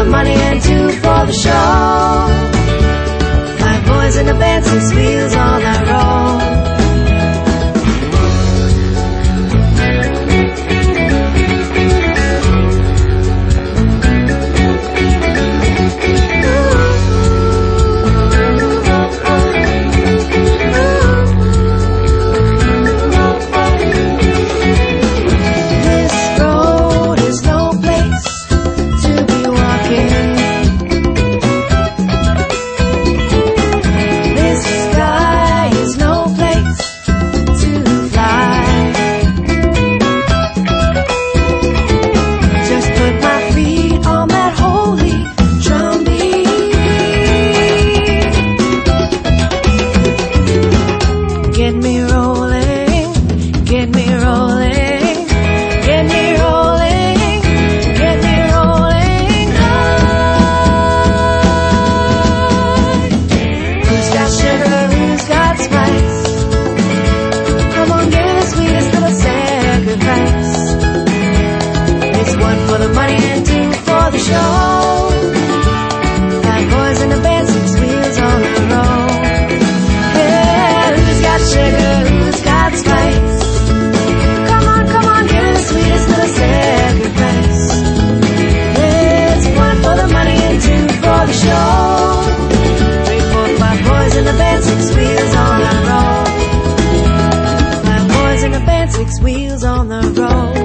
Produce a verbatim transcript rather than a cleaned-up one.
money and two for the show. Five boys in a band, six wheels on the road. Get me rolling, get me rolling, get me rolling, get me rolling high. Who's got sugar, who's got spice? Come on, give me the sweetest little sacrifice. It's one for the money and two for the show. Five boys in a band, six wheels on the road. Sugar, who's got spice? Come on, come on, give me the sweetest little sacrifice. It's one for the money and two for the show. Three, four, five boys in the band, six wheels on the road. Five boys in the band, six wheels on the road.